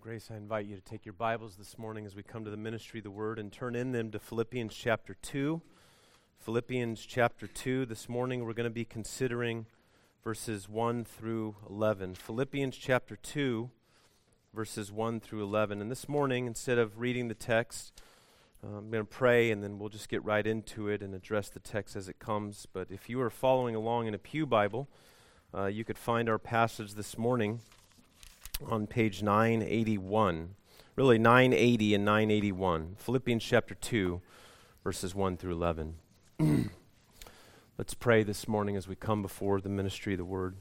Grace, I invite you to take your Bibles this morning as we come to the ministry of the Word and turn in them to Philippians chapter 2. Philippians chapter 2. This morning we're going to be considering verses 1 through 11. Philippians chapter 2, verses 1 through 11. And this morning, instead of reading the text, I'm going to pray and then we'll just get right into it and address the text as it comes. But if you are following along in a pew Bible, you could find our passage this morning on page 981. Really 980 and 981. Philippians chapter 2, verses 1 through 11. Let's pray this morning as we come before the ministry of the Word.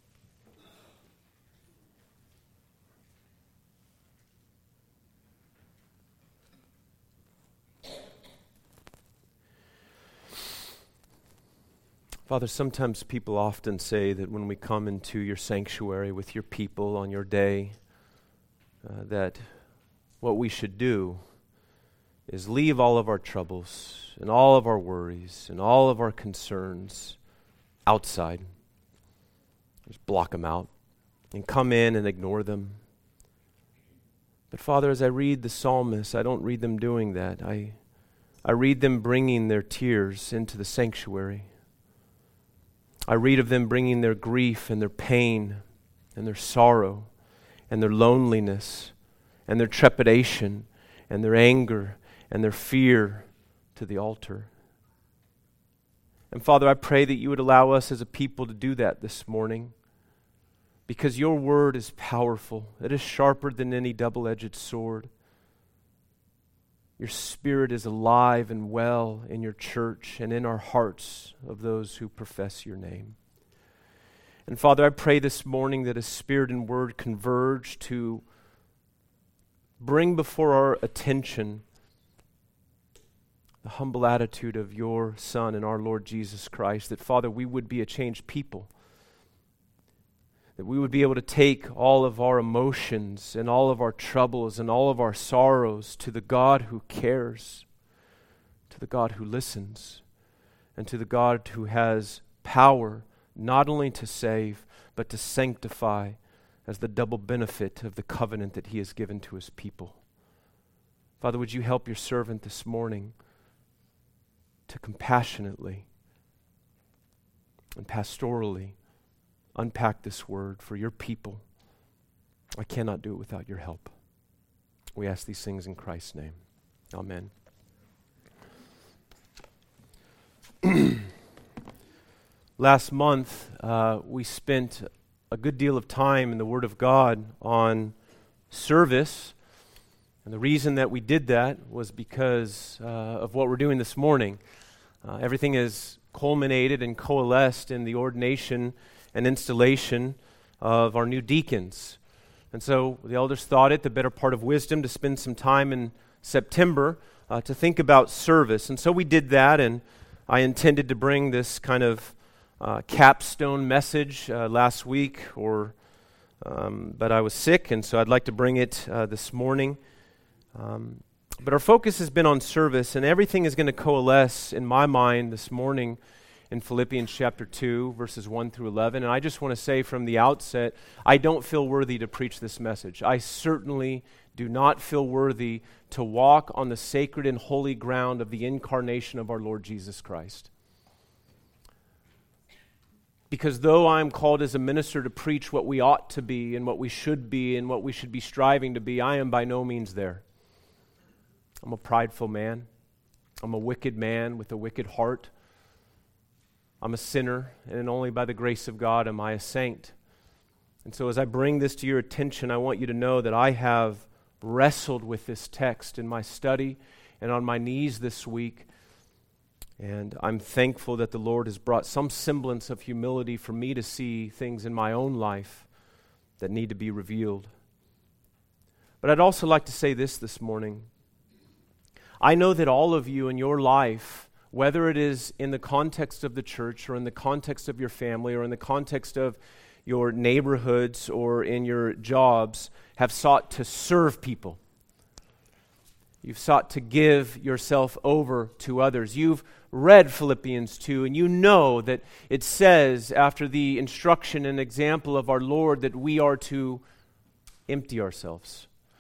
Father, sometimes people often say that when we come into your sanctuary with your people on your day, that what we should do is leave all of our troubles and all of our worries and all of our concerns outside. Just block them out and come in and ignore them. But Father, as I read the psalmists, I don't read them doing that. I read them bringing their tears into the sanctuary. I read of them bringing their grief and their pain and their sorrow and their loneliness and their trepidation and their anger and their fear to the altar. And Father, I pray that you would allow us as a people to do that this morning, because your word is powerful. It is sharper than any double-edged sword. Your Spirit is alive and well in your church and in our hearts of those who profess your name. And Father, I pray this morning that as Spirit and Word converge to bring before our attention the humble attitude of your Son and our Lord Jesus Christ, that Father, we would be a changed people. That we would be able to take all of our emotions and all of our troubles and all of our sorrows to the God who cares, to the God who listens, and to the God who has power not only to save, but to sanctify as the double benefit of the covenant that he has given to his people. Father, would you help your servant this morning to compassionately and pastorally unpack this word for your people. I cannot do it without your help. We ask these things in Christ's name. Amen. Last month, we spent a good deal of time in the Word of God on service. And the reason that we did that was because of what we're doing this morning. Everything is culminated and coalesced in the ordination and installation of our new deacons. And so the elders thought it the better part of wisdom to spend some time in September to think about service. And so we did that, and I intended to bring this kind of capstone message last week, but I was sick, and so I'd like to bring it this morning. But our focus has been on service, and everything is going to coalesce in my mind this morning in Philippians chapter 2, verses 1 through 11. And I just want to say from the outset, I don't feel worthy to preach this message. I certainly do not feel worthy to walk on the sacred and holy ground of the incarnation of our Lord Jesus Christ. Because though I'm called as a minister to preach what we ought to be and what we should be and what we should be striving to be, I am by no means there. I'm a prideful man. I'm a wicked man with a wicked heart. I'm a sinner, and only by the grace of God am I a saint. And so as I bring this to your attention, I want you to know that I have wrestled with this text in my study and on my knees this week, and I'm thankful that the Lord has brought some semblance of humility for me to see things in my own life that need to be revealed. But I'd also like to say this morning. I know that all of you in your life, whether it is in the context of the church or in the context of your family or in the context of your neighborhoods or in your jobs, have sought to serve people. You've sought to give yourself over to others. You've read Philippians 2, and you know that it says, after the instruction and example of our Lord, that we are to empty ourselves.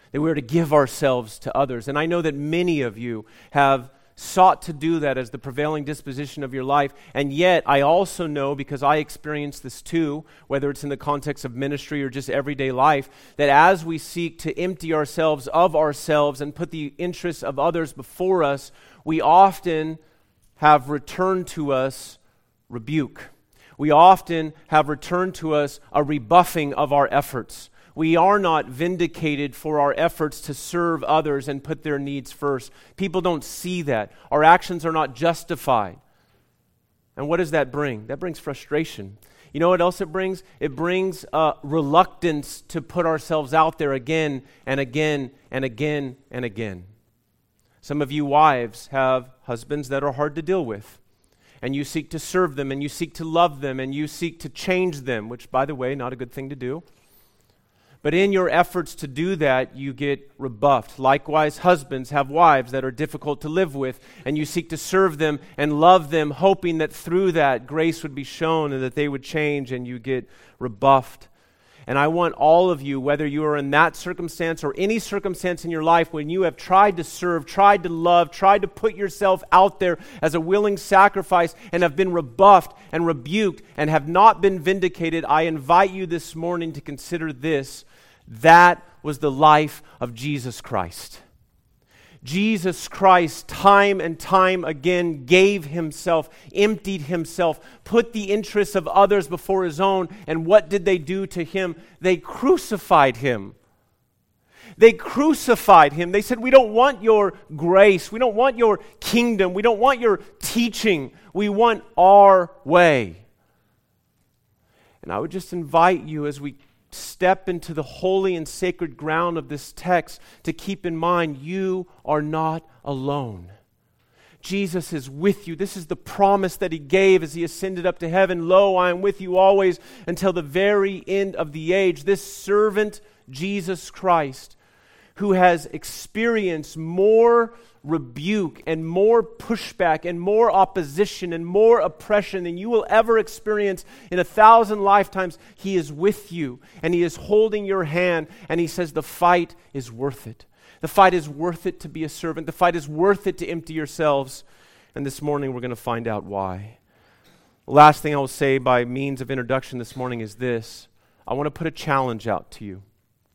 that we are to give ourselves to others. And I know that many of you have sought to do that as the prevailing disposition of your life. And yet, I also know, because I experience this too, whether it's in the context of ministry or just everyday life, that as we seek to empty ourselves of ourselves and put the interests of others before us, we often have returned to us rebuke. We often have returned to us a rebuffing of our efforts. We are not vindicated for our efforts to serve others and put their needs first. People don't see that. Our actions are not justified. And what does that bring? That brings frustration. You know what else it brings? It brings reluctance to put ourselves out there again and again and again and again. Some of you wives have husbands that are hard to deal with. And you seek to serve them, and you seek to love them, and you seek to change them, which, by the way, not a good thing to do. But in your efforts to do that, you get rebuffed. Likewise, husbands have wives that are difficult to live with, and you seek to serve them and love them, hoping that through that grace would be shown and that they would change, and you get rebuffed. And I want all of you, whether you are in that circumstance or any circumstance in your life, when you have tried to serve, tried to love, tried to put yourself out there as a willing sacrifice and have been rebuffed and rebuked and have not been vindicated, I invite you this morning to consider this. That was the life of Jesus Christ. Jesus Christ, time and time again, gave himself, emptied himself, put the interests of others before his own. And what did they do to him? They crucified him. They crucified him. They said, we don't want your grace. We don't want your kingdom. We don't want your teaching. We want our way. And I would just invite you, as we step into the holy and sacred ground of this text, to keep in mind you are not alone. Jesus is with you. This is the promise that he gave as he ascended up to heaven. Lo, I am with you always until the very end of the age. This servant, Jesus Christ, who has experienced more rebuke and more pushback and more opposition and more oppression than you will ever experience in 1,000 lifetimes, he is with you and he is holding your hand, and he says the fight is worth it. The fight is worth it to be a servant. The fight is worth it to empty yourselves. And this morning we're going to find out why. The last thing I will say by means of introduction this morning is this. I want to put a challenge out to you.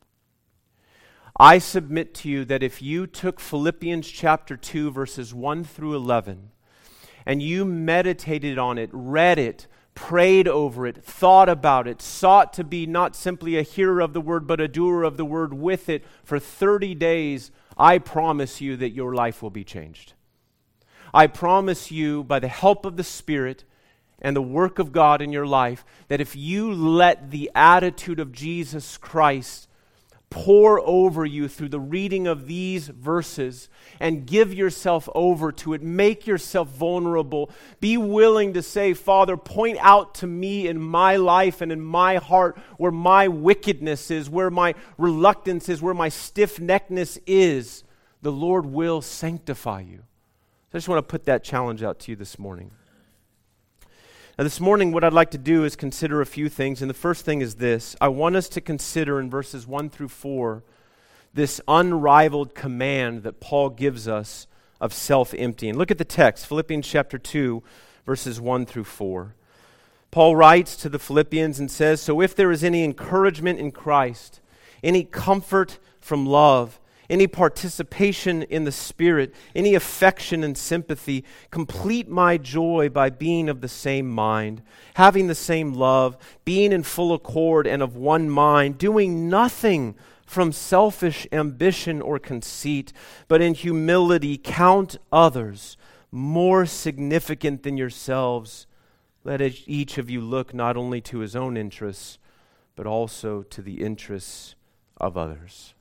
I submit to you that if you took Philippians chapter 2, verses 1 through 11, and you meditated on it, read it, prayed over it, thought about it, sought to be not simply a hearer of the word, but a doer of the word with it for 30 days, I promise you that your life will be changed. I promise you, by the help of the Spirit and the work of God in your life, that if you let the attitude of Jesus Christ pour over you through the reading of these verses and give yourself over to it, make yourself vulnerable, be willing to say, Father, point out to me in my life and in my heart where my wickedness is, where my reluctance is, where my stiff-neckedness is, the Lord will sanctify you. So I just want to put that challenge out to you this morning. Now this morning what I'd like to do is consider a few things, and the first thing is this. I want us to consider in verses 1 through 4 this unrivaled command that Paul gives us of self-emptying. Look at the text, Philippians chapter 2, verses 1 through 4. Paul writes to the Philippians and says, "So if there is any encouragement in Christ, any comfort from love, any participation in the Spirit, any affection and sympathy, complete my joy by being of the same mind, having the same love, being in full accord and of one mind, doing nothing from selfish ambition or conceit, but in humility count others more significant than yourselves. Let each of you look not only to his own interests, but also to the interests of others."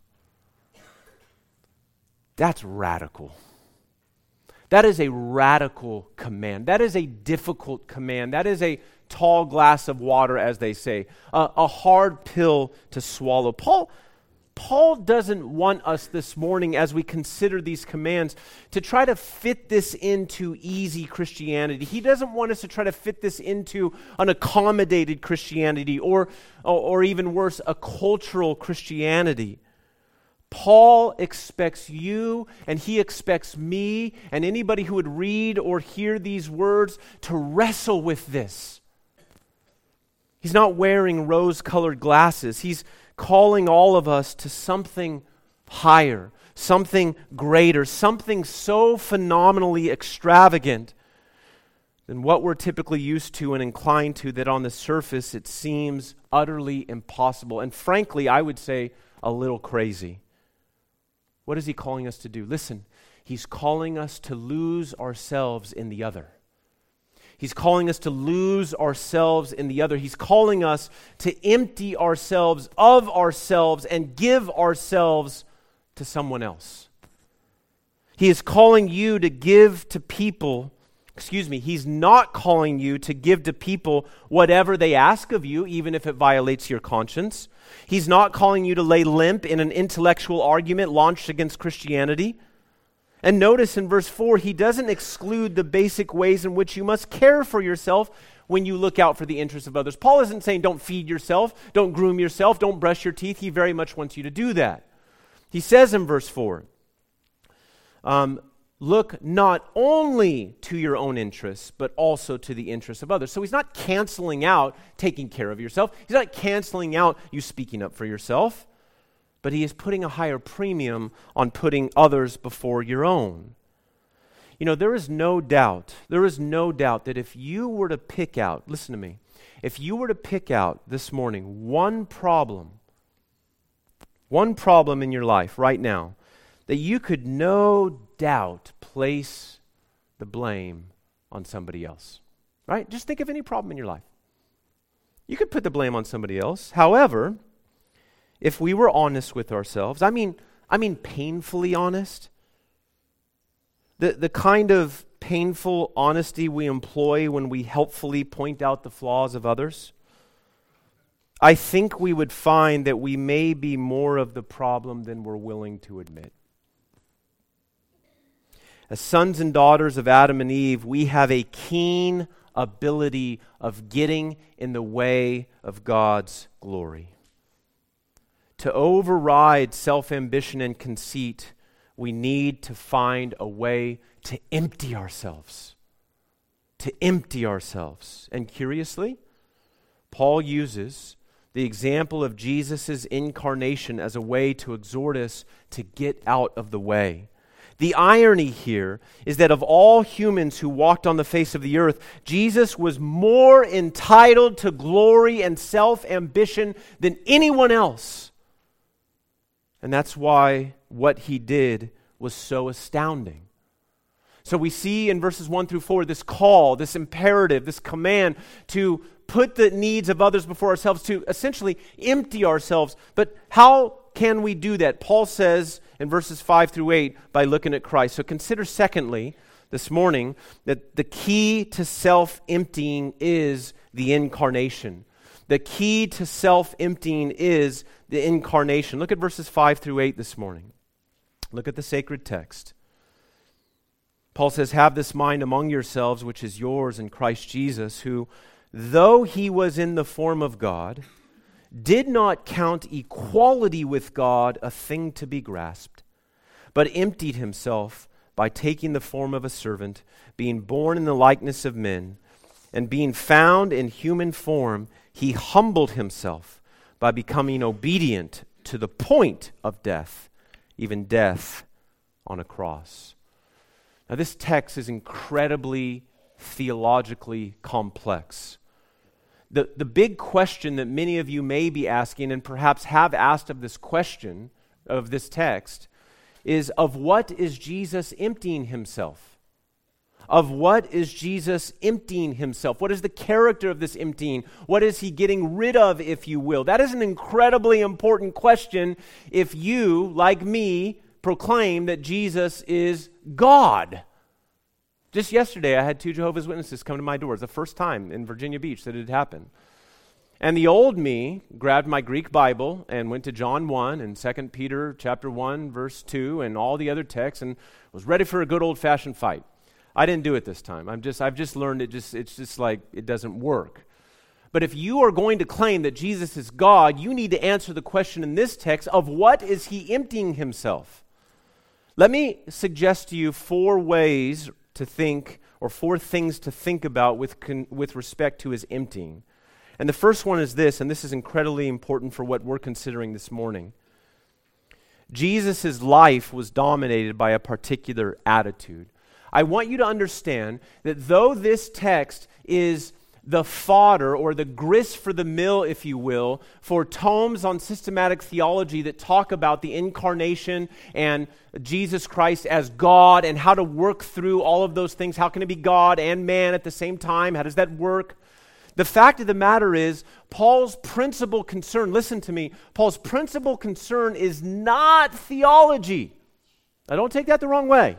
That's radical. That is a radical command. That is a difficult command. That is a tall glass of water, as they say. A hard pill to swallow. Paul doesn't want us this morning, as we consider these commands, to try to fit this into easy Christianity. He doesn't want us to try to fit this into an accommodated Christianity or even worse, a cultural Christianity. Paul expects you and he expects me and anybody who would read or hear these words to wrestle with this. He's not wearing rose-colored glasses. He's calling all of us to something higher, something greater, something so phenomenally extravagant than what we're typically used to and inclined to, that on the surface it seems utterly impossible. And frankly, I would say a little crazy. What is he calling us to do? Listen, he's calling us to lose ourselves in the other. He's calling us to lose ourselves in the other. He's calling us to empty ourselves of ourselves and give ourselves to someone else. He is calling you to give to people, he's not calling you to give to people whatever they ask of you, even if it violates your conscience. He's not calling you to lay limp in an intellectual argument launched against Christianity. And notice in verse 4, he doesn't exclude the basic ways in which you must care for yourself when you look out for the interests of others. Paul isn't saying don't feed yourself, don't groom yourself, don't brush your teeth. He very much wants you to do that. He says in verse 4, look not only to your own interests, but also to the interests of others. So he's not canceling out taking care of yourself. He's not canceling out you speaking up for yourself. But he is putting a higher premium on putting others before your own. You know, there is no doubt that if you were to pick out, listen to me, if you were to pick out this morning one problem in your life right now, that you could no doubt place the blame on somebody else, right? Just think of any problem in your life. You could put the blame on somebody else. However, if we were honest with ourselves, I mean painfully honest, the kind of painful honesty we employ when we helpfully point out the flaws of others, I think we would find that we may be more of the problem than we're willing to admit. As sons and daughters of Adam and Eve, we have a keen ability of getting in the way of God's glory. To override self-ambition and conceit, we need to find a way to empty ourselves. And curiously, Paul uses the example of Jesus' incarnation as a way to exhort us to get out of the way. The irony here is that of all humans who walked on the face of the earth, Jesus was more entitled to glory and self-ambition than anyone else. And that's why what he did was so astounding. So we see in verses 1 through 4 this call, this imperative, this command to put the needs of others before ourselves, to essentially empty ourselves. But how can we do that? Paul says in verses 5 through 8 by looking at Christ. So consider secondly this morning that the key to self-emptying is the incarnation. The key to self-emptying is the incarnation. Look at verses 5 through 8 this morning. Look at the sacred text. Paul says, have this mind among yourselves, which is yours in Christ Jesus, who, though he was in the form of God, did not count equality with God a thing to be grasped, but emptied himself by taking the form of a servant, being born in the likeness of men, and being found in human form, he humbled himself by becoming obedient to the point of death, even death on a cross. Now, this text is incredibly theologically complex. The big question that many of you may be asking, and perhaps have asked of this question, of this text, is of what is Jesus emptying himself? Of what is Jesus emptying himself? What is the character of this emptying? What is he getting rid of, if you will? That is an incredibly important question if you, like me, proclaim that Jesus is God. Just yesterday, I had 2 Jehovah's Witnesses come to my door. It's the first time in Virginia Beach that it had happened. And the old me grabbed my Greek Bible and went to John 1 and 2 Peter chapter 1, verse 2, and all the other texts, and was ready for a good old-fashioned fight. I didn't do it this time. I've just learned it's just like it doesn't work. But if you are going to claim that Jesus is God, you need to answer the question in this text of what is he emptying himself? Let me suggest to you 4 ways to think, or 4 things to think about with respect to his emptying. And the first one is this, and this is incredibly important for what we're considering this morning. Jesus' life was dominated by a particular attitude. I want you to understand that though this text is the fodder or the grist for the mill, if you will, for tomes on systematic theology that talk about the incarnation and Jesus Christ as God and how to work through all of those things. How can it be God and man at the same time? How does that work? The fact of the matter is, Paul's principal concern, listen to me, Paul's principal concern is not theology. Now don't take that the wrong way.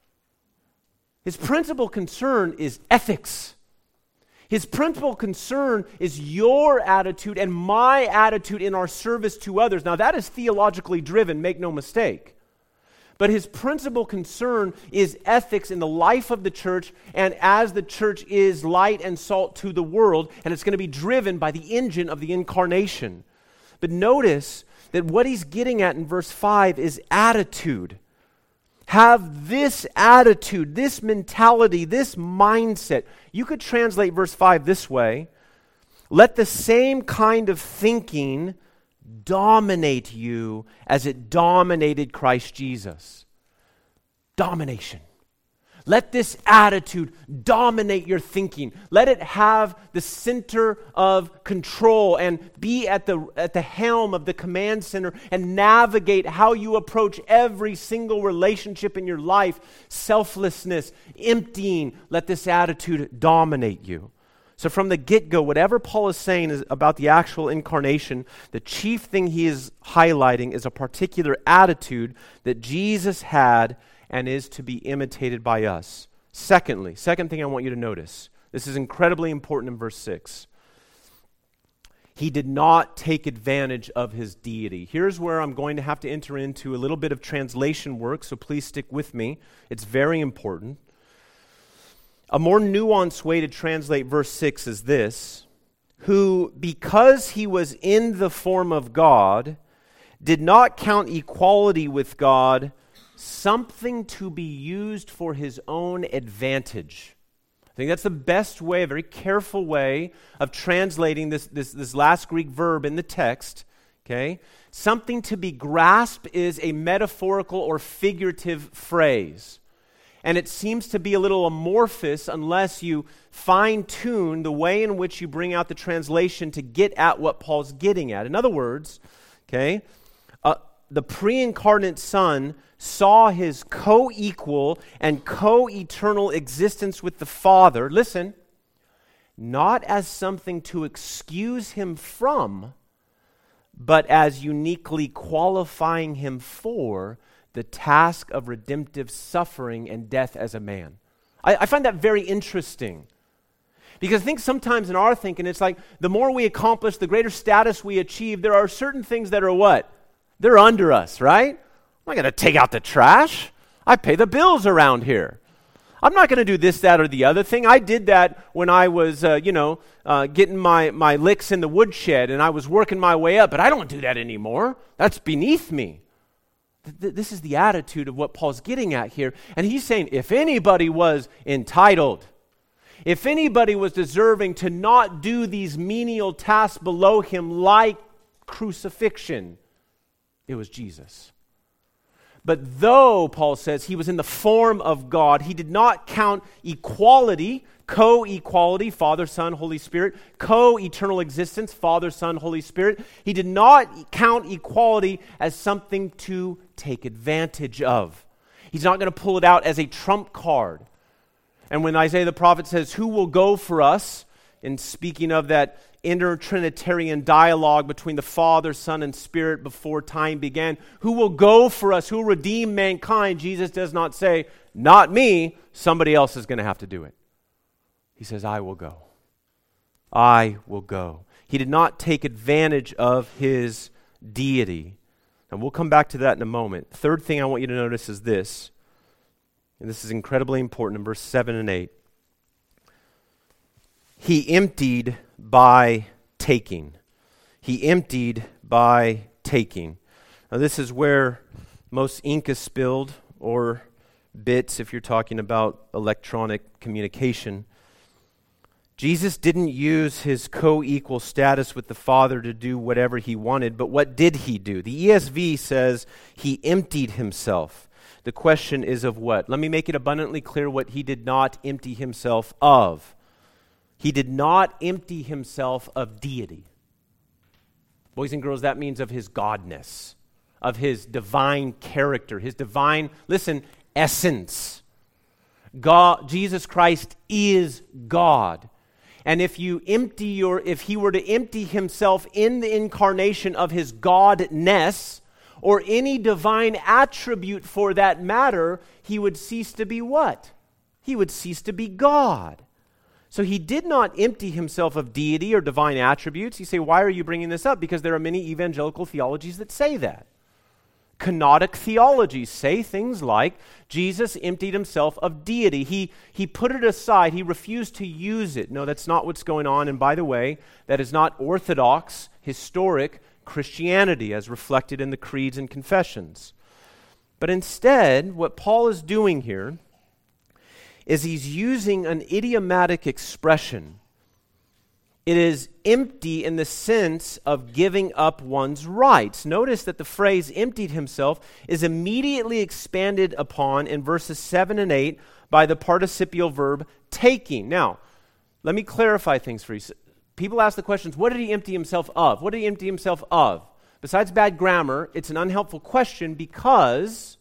His principal concern is ethics. His principal concern is your attitude and my attitude in our service to others. Now that is theologically driven, make no mistake. But his principal concern is ethics in the life of the church, and as the church is light and salt to the world, and it's going to be driven by the engine of the incarnation. But notice that what he's getting at in verse 5 is attitude. Have this attitude, this mentality, this mindset. You could translate verse 5 this way: let the same kind of thinking dominate you as it dominated Christ Jesus. Domination. Let this attitude dominate your thinking. Let it have the center of control and be at the helm of the command center and navigate how you approach every single relationship in your life. Selflessness, emptying. Let this attitude dominate you. So from the get-go, whatever Paul is saying is about the actual incarnation, the chief thing he is highlighting is a particular attitude that Jesus had and is to be imitated by us. Second thing I want you to notice, this is incredibly important in verse 6. He did not take advantage of his deity. Here's where I'm going to have to enter into a little bit of translation work, so please stick with me. It's very important. A more nuanced way to translate verse 6 is this: who, because he was in the form of God, did not count equality with God something to be used for his own advantage. I think that's the best way, a very careful way of translating this last Greek verb in the text. Okay? Something to be grasped is a metaphorical or figurative phrase. And it seems to be a little amorphous unless you fine-tune the way in which you bring out the translation to get at what Paul's getting at. In other words, okay, the pre-incarnate Son saw his co-equal and co-eternal existence with the Father, listen, not as something to excuse him from, but as uniquely qualifying him for the task of redemptive suffering and death as a man. I find that very interesting. Because I think sometimes in our thinking, it's like the more we accomplish, the greater status we achieve, there are certain things that are what? They're under us, right? I'm not going to take out the trash. I pay the bills around here. I'm not going to do this, that, or the other thing. I did that when I was, getting my licks in the woodshed and I was working my way up, but I don't do that anymore. That's beneath me. This is the attitude of what Paul's getting at here. And he's saying if anybody was entitled, if anybody was deserving to not do these menial tasks below him like crucifixion, it was Jesus. But though, Paul says, he was in the form of God, he did not count equality, co-equality, Father, Son, Holy Spirit, co-eternal existence, Father, Son, Holy Spirit. He did not count equality as something to take advantage of. He's not going to pull it out as a trump card. And when Isaiah the prophet says, who will go for us, in speaking of that inter-Trinitarian dialogue between the Father, Son, and Spirit before time began, who will go for us, who will redeem mankind, Jesus does not say, not me, somebody else is going to have to do it. He says, I will go. I will go. He did not take advantage of his deity. And we'll come back to that in a moment. Third thing I want you to notice is this, and this is incredibly important in verse 7 and 8. He emptied by taking. He emptied by taking. Now, this is where most ink is spilled, or bits if you're talking about electronic communication. Jesus didn't use his co-equal status with the Father to do whatever he wanted, but what did he do? The ESV says he emptied himself. The question is of what? Let me make it abundantly clear what he did not empty himself of. He did not empty himself of deity. Boys and girls, that means of his godness, of his divine character, his divine, listen, essence. God, Jesus Christ is God. And if he were to empty himself in the incarnation of his godness, or any divine attribute for that matter, he would cease to be what? He would cease to be God. So he did not empty himself of deity or divine attributes. You say, why are you bringing this up? Because there are many evangelical theologies that say that. Canonic theologies say things like Jesus emptied himself of deity. He put it aside. He refused to use it. No, that's not what's going on. And by the way, that is not orthodox, historic Christianity as reflected in the creeds and confessions. But instead, what Paul is doing here is he's using an idiomatic expression. It is empty in the sense of giving up one's rights. Notice that the phrase emptied himself is immediately expanded upon in verses 7 and 8 by the participial verb taking. Now, let me clarify things for you. People ask the questions, what did he empty himself of? What did he empty himself of? Besides bad grammar, it's an unhelpful question because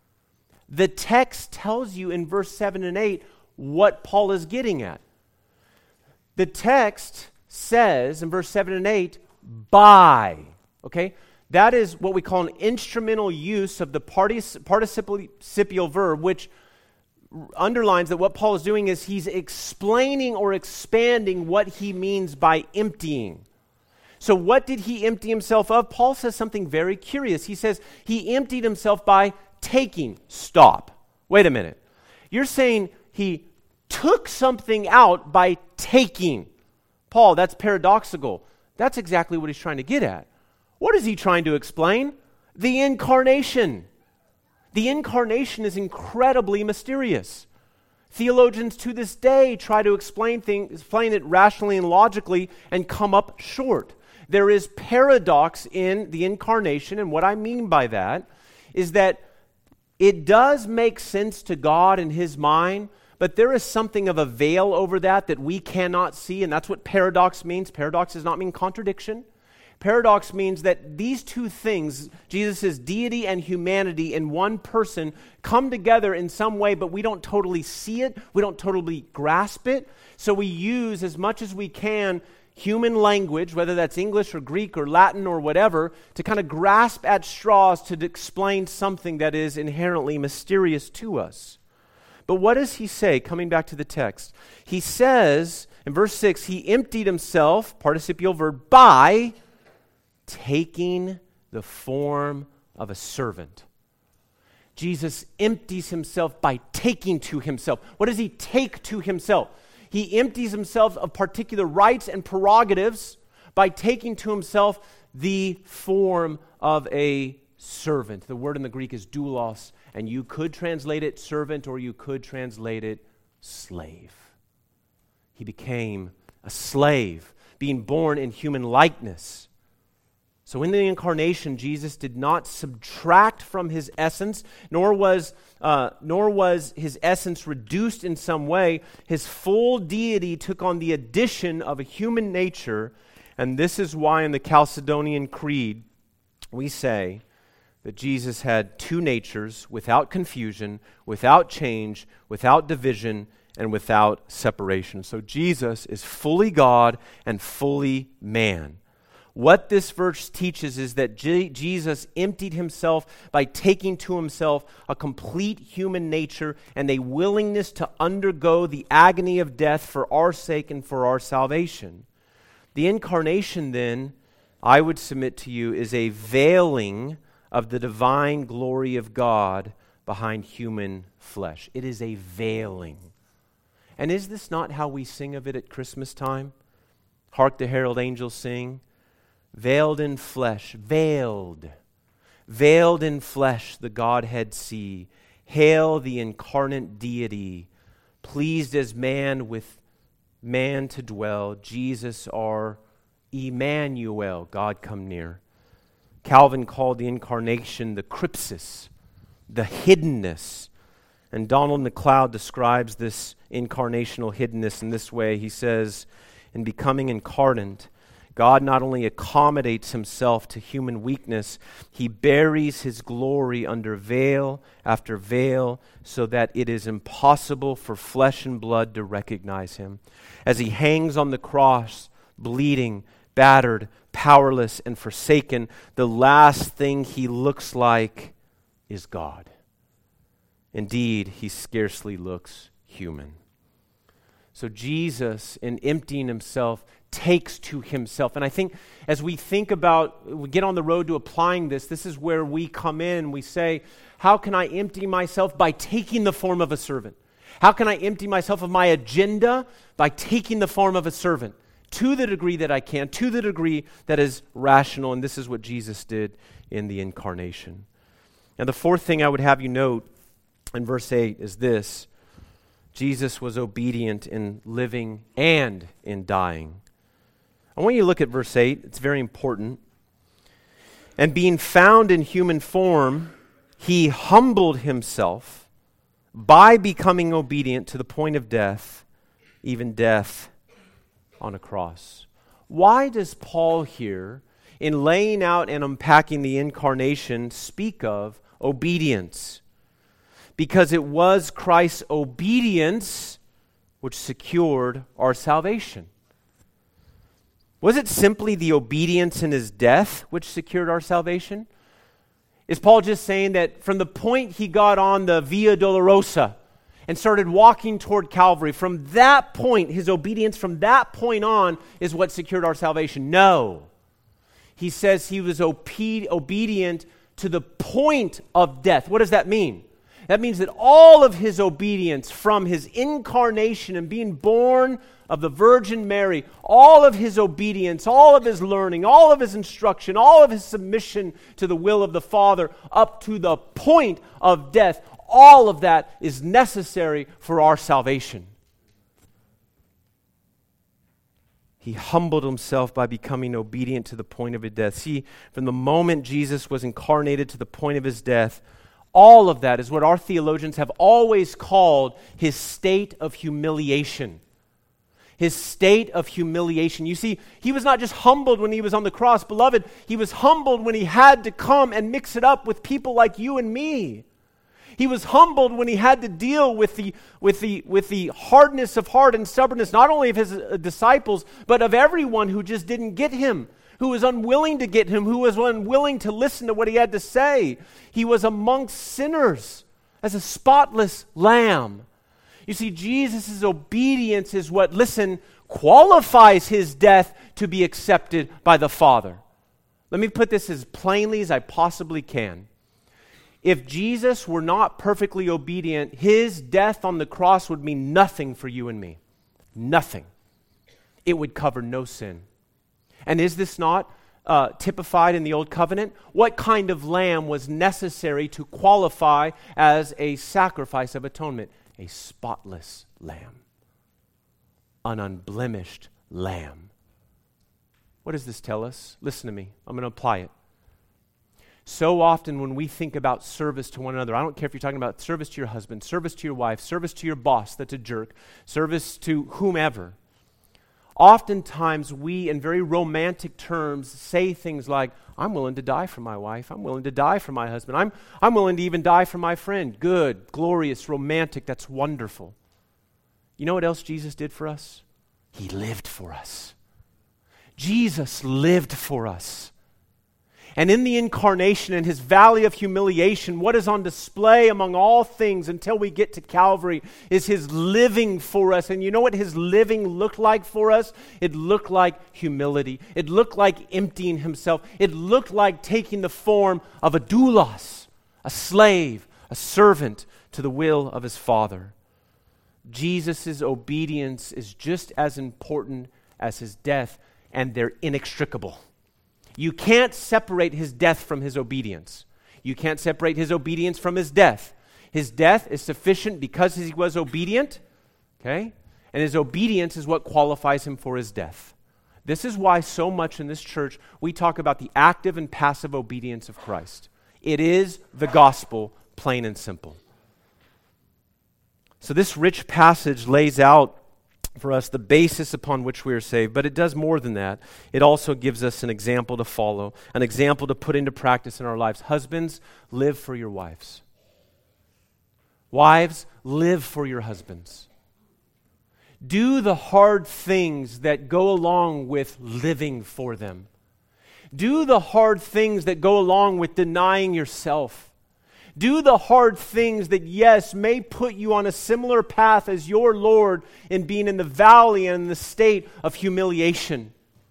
the text tells you in verse 7 and 8 what Paul is getting at. The text says in verse 7 and 8, by. Okay? That is what we call an instrumental use of the participial verb, which underlines that what Paul is doing is he's explaining or expanding what he means by emptying. So what did he empty himself of? Paul says something very curious. He says he emptied himself by taking. Stop. Wait a minute. You're saying he took something out by taking. Paul, that's paradoxical. That's exactly what he's trying to get at. What is he trying to explain? The incarnation. The incarnation is incredibly mysterious. Theologians to this day try to explain it rationally and logically and come up short. There is paradox in the incarnation, and what I mean by that is that it does make sense to God in his mind, but there is something of a veil over that we cannot see, and that's what paradox means. Paradox does not mean contradiction. Paradox means that these two things, Jesus' deity and humanity in one person, come together in some way, but we don't totally see it. We don't totally grasp it. So we use as much as we can human language, whether that's English or Greek or Latin or whatever, to kind of grasp at straws to explain something that is inherently mysterious to us. But what does he say, coming back to the text? He says, in verse 6, he emptied himself, participial verb, by taking the form of a servant. Jesus empties himself by taking to himself. What does he take to himself? He empties himself of particular rights and prerogatives by taking to himself the form of a servant. The word in the Greek is doulos, and you could translate it servant or you could translate it slave. He became a slave, being born in human likeness. So in the incarnation, Jesus did not subtract from his essence, nor was his essence reduced in some way. His full deity took on the addition of a human nature, and this is why in the Chalcedonian Creed we say that Jesus had two natures without confusion, without change, without division, and without separation. So Jesus is fully God and fully man. What this verse teaches is that Jesus emptied himself by taking to himself a complete human nature and a willingness to undergo the agony of death for our sake and for our salvation. The incarnation, then, I would submit to you, is a veiling of the divine glory of God behind human flesh. It is a veiling. And is this not how we sing of it at Christmas time? Hark the herald angels sing, veiled in flesh, veiled in flesh the Godhead see. Hail the incarnate deity, pleased as man with man to dwell. Jesus our Emmanuel, God come near. Calvin called the incarnation the crypsis, the hiddenness. And Donald MacLeod describes this incarnational hiddenness in this way. He says, in becoming incarnate, God not only accommodates himself to human weakness, he buries his glory under veil after veil so that it is impossible for flesh and blood to recognize him. As he hangs on the cross, bleeding, battered, powerless, and forsaken, the last thing he looks like is God. Indeed, he scarcely looks human. So Jesus, in emptying himself, takes to himself. And I think as we think about, we get on the road to applying this, this is where we come in. We say, how can I empty myself? By taking the form of a servant. How can I empty myself of my agenda? By taking the form of a servant. To the degree that I can, to the degree that is rational. And this is what Jesus did in the incarnation. And the fourth thing I would have you note in verse 8 is this: Jesus was obedient in living and in dying. I want you to look at verse 8. It's very important. And being found in human form, he humbled himself by becoming obedient to the point of death, even death on a cross. Why does Paul here, in laying out and unpacking the incarnation, speak of obedience? Because it was Christ's obedience which secured our salvation. Was it simply the obedience in his death which secured our salvation? Is Paul just saying that from the point he got on the Via Dolorosa and started walking toward Calvary, from that point, his obedience from that point on is what secured our salvation? No. He says he was obedient to the point of death. What does that mean? That means that all of his obedience from his incarnation and being born of the Virgin Mary, all of his obedience, all of his learning, all of his instruction, all of his submission to the will of the Father up to the point of death, all of that is necessary for our salvation. He humbled himself by becoming obedient to the point of his death. See, from the moment Jesus was incarnated to the point of his death, all of that is what our theologians have always called his state of humiliation. His state of humiliation. You see, he was not just humbled when he was on the cross, beloved. He was humbled when he had to come and mix it up with people like you and me. He was humbled when he had to deal with the hardness of heart and stubbornness, not only of his disciples, but of everyone who just didn't get him, who was unwilling to get him, who was unwilling to listen to what he had to say. He was amongst sinners as a spotless lamb. You see, Jesus' obedience is what, listen, qualifies his death to be accepted by the Father. Let me put this as plainly as I possibly can. If Jesus were not perfectly obedient, his death on the cross would mean nothing for you and me. Nothing. It would cover no sin. And is this not typified in the Old Covenant? What kind of lamb was necessary to qualify as a sacrifice of atonement? A spotless lamb. An unblemished lamb. What does this tell us? Listen to me. I'm going to apply it. So often when we think about service to one another, I don't care if you're talking about service to your husband, service to your wife, service to your boss that's a jerk, service to whomever. Oftentimes we, in very romantic terms, say things like, I'm willing to die for my wife. I'm willing to die for my husband. I'm willing to even die for my friend. Good, glorious, romantic. That's wonderful. You know what else Jesus did for us? He lived for us. Jesus lived for us. And in the incarnation, in his valley of humiliation, what is on display among all things until we get to Calvary is his living for us. And you know what his living looked like for us? It looked like humility. It looked like emptying himself. It looked like taking the form of a doulos, a slave, a servant to the will of his Father. Jesus' obedience is just as important as his death, and they're inextricable. You can't separate his death from his obedience. You can't separate his obedience from his death. His death is sufficient because he was obedient, okay? And his obedience is what qualifies him for his death. This is why so much in this church we talk about the active and passive obedience of Christ. It is the gospel, plain and simple. So this rich passage lays out for us the basis upon which we are saved, but it does more than that. It also gives us an example to follow, an example to put into practice in our lives. Husbands, live for your wives. Wives, live for your husbands. Do the hard things that go along with living for them. Do the hard things that go along with denying yourself. Do the hard things that, yes, may put you on a similar path as your Lord in being in the valley and in the state of humiliation.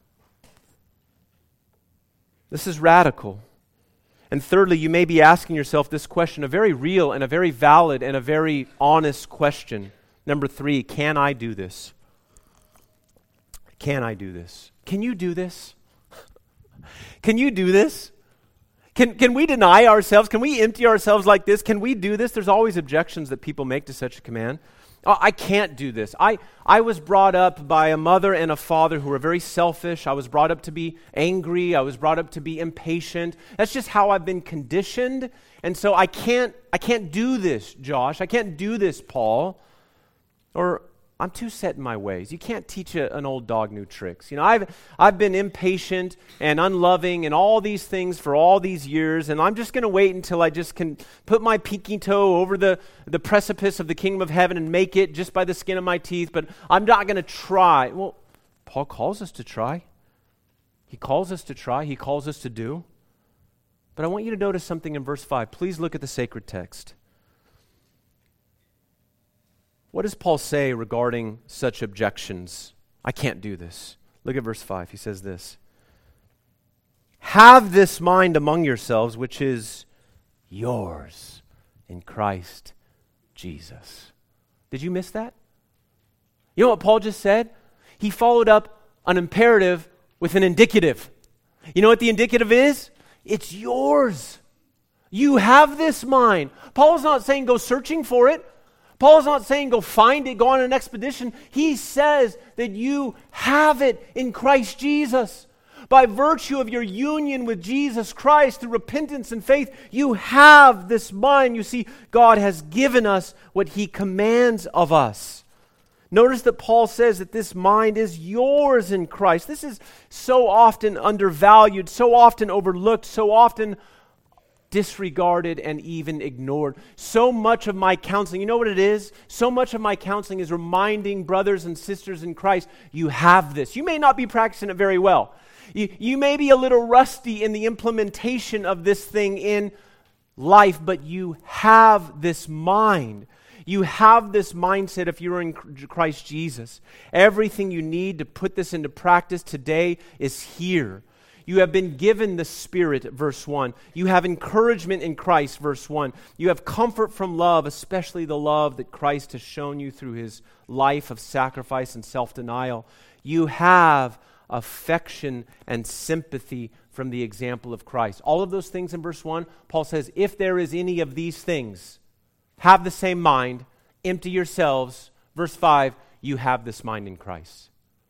This is radical. And thirdly, you may be asking yourself this question, a very real and a very valid and a very honest question. Number 3, can I do this? Can I do this? Can you do this? Can you do this? Can we deny ourselves? Can we empty ourselves like this? Can we do this? There's always objections that people make to such a command. Oh, I can't do this. I was brought up by a mother and a father who were very selfish. I was brought up to be angry. I was brought up to be impatient. That's just how I've been conditioned. And so I can't do this, Josh. I can't do this, Paul. Or I'm too set in my ways. You can't teach an old dog new tricks. You know, I've been impatient and unloving and all these things for all these years, and I'm just going to wait until I just can put my pinky toe over the precipice of the kingdom of heaven and make it just by the skin of my teeth, but I'm not going to try. Well, Paul calls us to try. He calls us to try. He calls us to do. But I want you to notice something in verse 5. Please look at the sacred text. What does Paul say regarding such objections? I can't do this. Look at verse 5. He says this. Have this mind among yourselves, which is yours in Christ Jesus. Did you miss that? You know what Paul just said? He followed up an imperative with an indicative. You know what the indicative is? It's yours. You have this mind. Paul's not saying go searching for it. Paul's not saying go find it, go on an expedition. He says that you have it in Christ Jesus. By virtue of your union with Jesus Christ through repentance and faith, you have this mind. You see, God has given us what He commands of us. Notice that Paul says that this mind is yours in Christ. This is so often undervalued, so often overlooked, so often disregarded and even ignored. So much of my counseling, you know what it is? So much of my counseling is reminding brothers and sisters in Christ, you have this. You may not be practicing it very well. You may be a little rusty in the implementation of this thing in life, but you have this mind. You have this mindset if you're in Christ Jesus. Everything you need to put this into practice today is here. You have been given the Spirit, verse 1. You have encouragement in Christ, verse 1. You have comfort from love, especially the love that Christ has shown you through His life of sacrifice and self-denial. You have affection and sympathy from the example of Christ. All of those things in verse 1, Paul says, if there is any of these things, have the same mind, empty yourselves. Verse 5, you have this mind in Christ.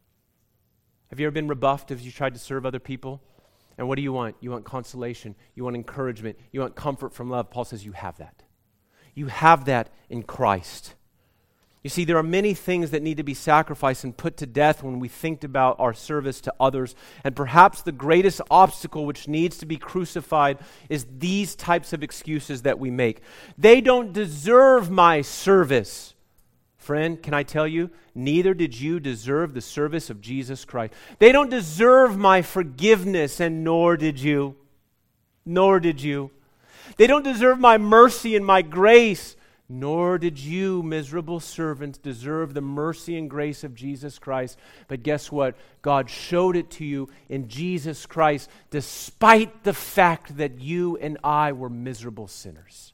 Have you ever been rebuffed as you tried to serve other people? And what do you want? You want consolation. You want encouragement. You want comfort from love. Paul says you have that. You have that in Christ. You see, there are many things that need to be sacrificed and put to death when we think about our service to others. And perhaps the greatest obstacle which needs to be crucified is these types of excuses that we make. They don't deserve my service. Friend, can I tell you, neither did you deserve the service of Jesus Christ. They don't deserve my forgiveness, and nor did you. Nor did you. They don't deserve my mercy and my grace, nor did you, miserable servants, deserve the mercy and grace of Jesus Christ. But guess what? God showed it to you in Jesus Christ, despite the fact that you and I were miserable sinners.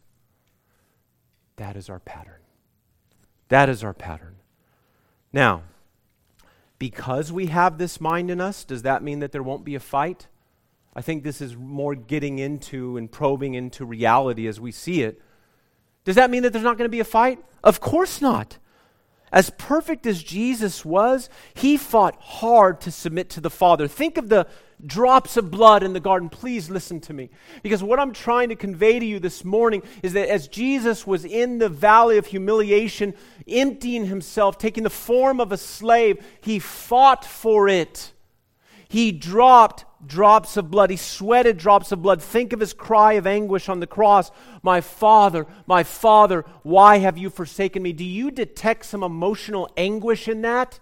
That is our pattern. That is our pattern. Now, because we have this mind in us, does that mean that there won't be a fight? I think this is more getting into and probing into reality as we see it. Does that mean that there's not going to be a fight? Of course not. As perfect as Jesus was, he fought hard to submit to the Father. Think of the drops of blood in the garden. Please listen to me. Because what I'm trying to convey to you this morning is that as Jesus was in the valley of humiliation, emptying himself, taking the form of a slave, he fought for it. He dropped drops of blood. He sweated drops of blood. Think of his cry of anguish on the cross. My Father, why have you forsaken me? Do you detect some emotional anguish in that?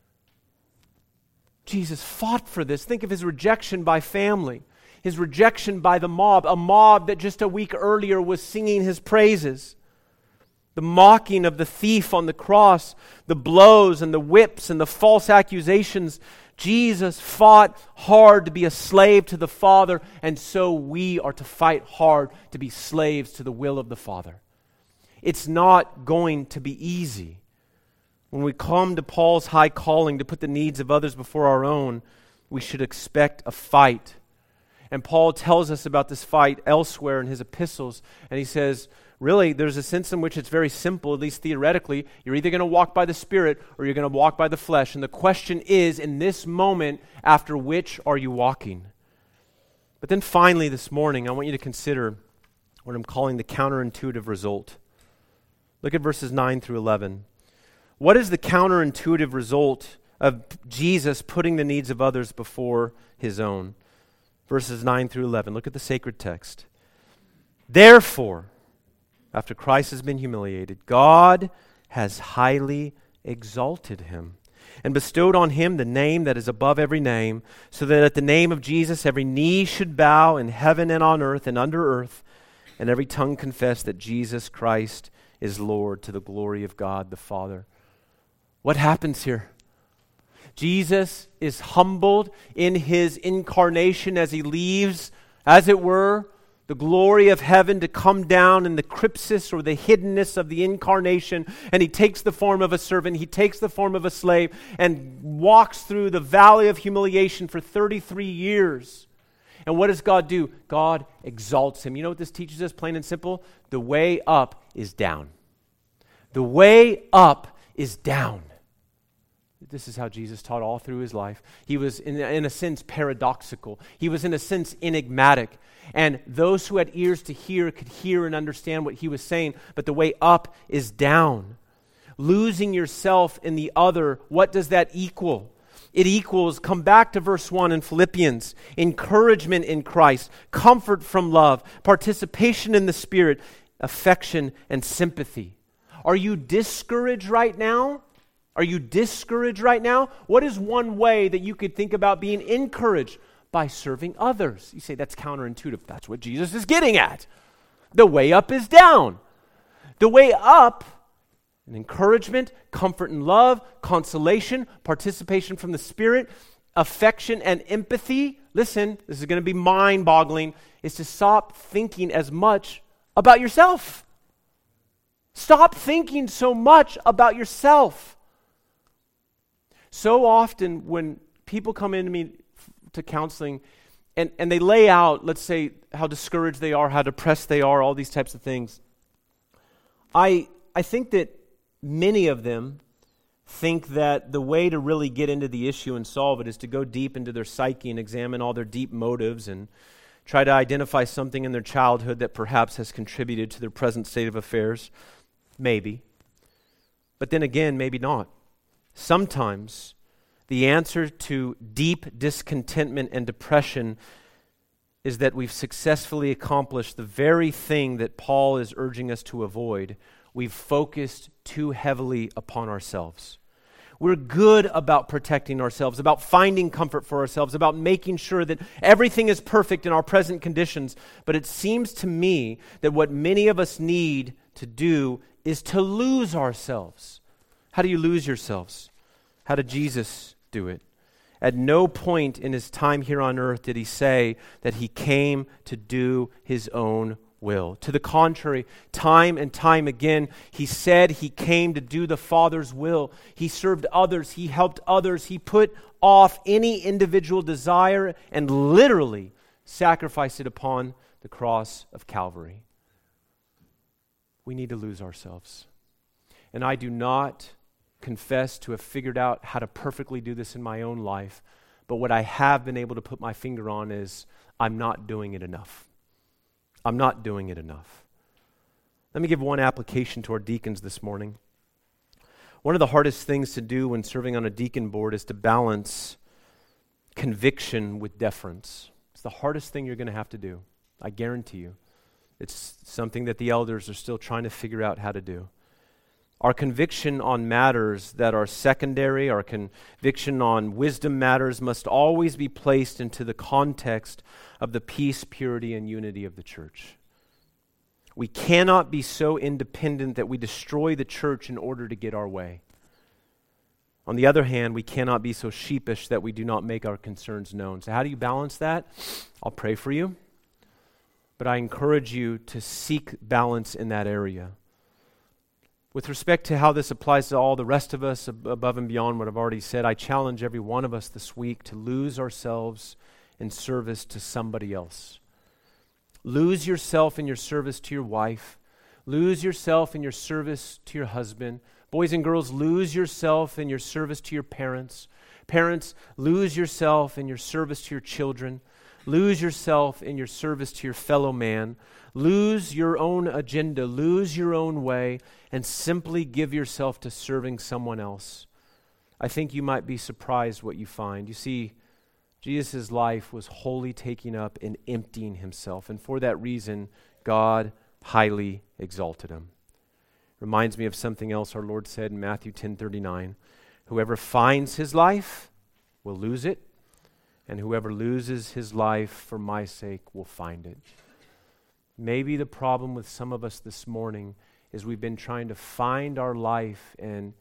Jesus fought for this. Think of his rejection by family, his rejection by the mob, a mob that just a week earlier was singing his praises. The mocking of the thief on the cross, the blows and the whips and the false accusations. Jesus fought hard to be a slave to the Father, and so we are to fight hard to be slaves to the will of the Father. It's not going to be easy. When we come to Paul's high calling to put the needs of others before our own, we should expect a fight. And Paul tells us about this fight elsewhere in his epistles, and he says, really, there's a sense in which it's very simple, at least theoretically. You're either going to walk by the Spirit or you're going to walk by the flesh. And the question is, in this moment, after which are you walking? But then finally this morning, I want you to consider what I'm calling the counterintuitive result. Look at verses 9 through 11. What is the counterintuitive result of Jesus putting the needs of others before his own? Verses 9 through 11. Look at the sacred text. Therefore, after Christ has been humiliated, God has highly exalted him and bestowed on him the name that is above every name, so that at the name of Jesus every knee should bow in heaven and on earth and under earth, and every tongue confess that Jesus Christ is Lord, to the glory of God the Father. What happens here? Jesus is humbled in his incarnation as he leaves, as it were, the glory of heaven to come down in the crypsis or the hiddenness of the incarnation, and he takes the form of a servant, he takes the form of a slave, and walks through the valley of humiliation for 33 years. And what does God do? God exalts him. You know what this teaches us, plain and simple? The way up is down. The way up is down. This is how Jesus taught all through his life. He was, in a sense, paradoxical. He was, in a sense, enigmatic. And those who had ears to hear could hear and understand what he was saying. But the way up is down. Losing yourself in the other, what does that equal? It equals, come back to verse 1 in Philippians, encouragement in Christ, comfort from love, participation in the Spirit, affection and sympathy. Are you discouraged right now? Are you discouraged right now? What is one way that you could think about being encouraged? By serving others. You say that's counterintuitive. That's what Jesus is getting at. The way up is down. The way up, an encouragement, comfort and love, consolation, participation from the Spirit, affection and empathy. Listen, this is going to be mind-boggling, is to stop thinking as much about yourself. Stop thinking so much about yourself. So often when people come into me to counseling and they lay out, let's say, how discouraged they are, how depressed they are, all these types of things, I think that many of them think that the way to really get into the issue and solve it is to go deep into their psyche and examine all their deep motives and try to identify something in their childhood that perhaps has contributed to their present state of affairs. Maybe. But then again, maybe not. Sometimes the answer to deep discontentment and depression is that we've successfully accomplished the very thing that Paul is urging us to avoid. We've focused too heavily upon ourselves. We're good about protecting ourselves, about finding comfort for ourselves, about making sure that everything is perfect in our present conditions. But it seems to me that what many of us need to do is to lose ourselves. How do you lose yourselves? How did Jesus do it? At no point in his time here on earth did he say that he came to do his own will. To the contrary, time and time again, he said he came to do the Father's will. He served others. He helped others. He put off any individual desire and literally sacrificed it upon the cross of Calvary. We need to lose ourselves. And I do not confess to have figured out how to perfectly do this in my own life, but what I have been able to put my finger on is I'm not doing it enough. I'm not doing it enough. Let me give one application to our deacons this morning. One of the hardest things to do when serving on a deacon board is to balance conviction with deference. It's the hardest thing you're going to have to do. I guarantee you. It's something that the elders are still trying to figure out how to do. Our conviction on matters that are secondary, our conviction on wisdom matters must always be placed into the context of the peace, purity, and unity of the church. We cannot be so independent that we destroy the church in order to get our way. On the other hand, we cannot be so sheepish that we do not make our concerns known. So how do you balance that? I'll pray for you, but I encourage you to seek balance in that area. With respect to how this applies to all the rest of us, above and beyond what I've already said, I challenge every one of us this week to lose ourselves in service to somebody else. Lose yourself in your service to your wife. Lose yourself in your service to your husband. Boys and girls, lose yourself in your service to your parents. Parents, lose yourself in your service to your children. Lose yourself in your service to your fellow man. Lose your own agenda, lose your own way, and simply give yourself to serving someone else. I think you might be surprised what you find. You see, Jesus' life was wholly taking up and emptying himself, and for that reason, God highly exalted him. Reminds me of something else our Lord said in Matthew 10:39. Whoever finds his life will lose it, and whoever loses his life for my sake will find it. Maybe the problem with some of us this morning is we've been trying to find our life and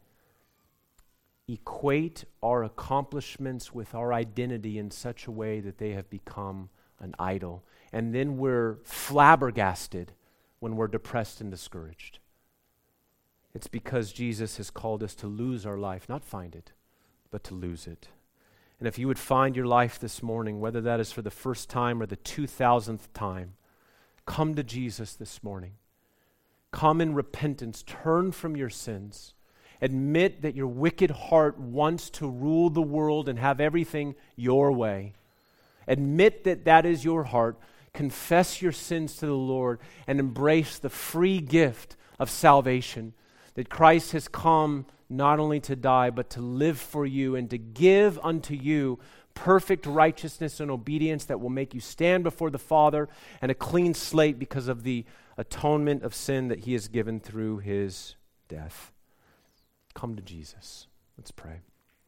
equate our accomplishments with our identity in such a way that they have become an idol. And then we're flabbergasted when we're depressed and discouraged. It's because Jesus has called us to lose our life, not find it, but to lose it. And if you would find your life this morning, whether that is for the first time or the 2000th time, come to Jesus this morning. Come in repentance. Turn from your sins. Admit that your wicked heart wants to rule the world and have everything your way. Admit that that is your heart. Confess your sins to the Lord and embrace the free gift of salvation, that Christ has come not only to die, but to live for you and to give unto you perfect righteousness and obedience that will make you stand before the Father and a clean slate because of the atonement of sin that he has given through his death. Come to Jesus. Let's pray.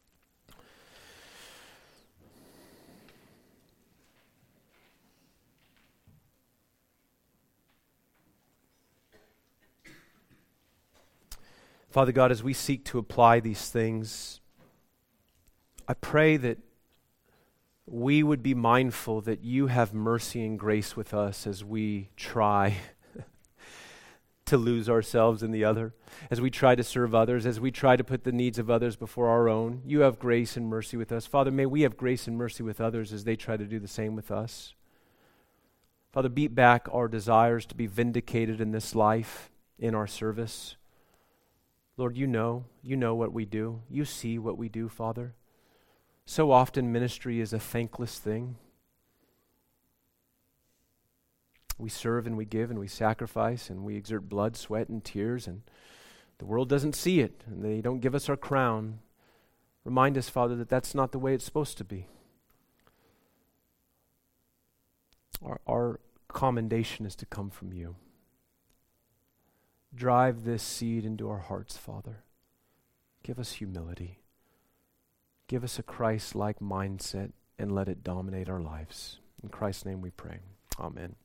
Father God, as we seek to apply these things, I pray that we would be mindful that you have mercy and grace with us as we try to lose ourselves in the other, as we try to serve others, as we try to put the needs of others before our own. You have grace and mercy with us. Father, may we have grace and mercy with others as they try to do the same with us. Father, beat back our desires to be vindicated in this life, in our service. Lord, you know what we do. You see what we do, Father. So often ministry is a thankless thing. We serve and we give and we sacrifice and we exert blood, sweat, and tears, and the world doesn't see it, and they don't give us our crown. Remind us, Father, that that's not the way it's supposed to be. Our commendation is to come from you. Drive this seed into our hearts, Father. Give us humility. Give us a Christ-like mindset and let it dominate our lives. In Christ's name we pray. Amen.